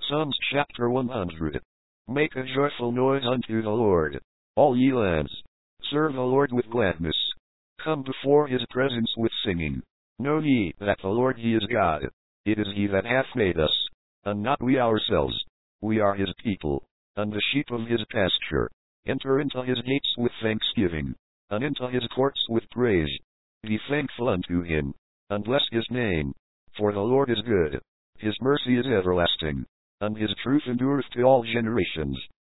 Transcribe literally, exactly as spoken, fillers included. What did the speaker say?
Psalms chapter one hundred. Make a joyful noise unto the Lord, all ye lands. Serve the Lord with gladness. Come before his presence with singing. Know ye that the Lord he is God. It is he that hath made us, and not we ourselves. We are his people, and the sheep of his pasture. Enter into his gates with thanksgiving, and into his courts with praise. Be thankful unto him, and bless his name. For the Lord is good, his mercy is everlasting, and his truth endureth to all generations.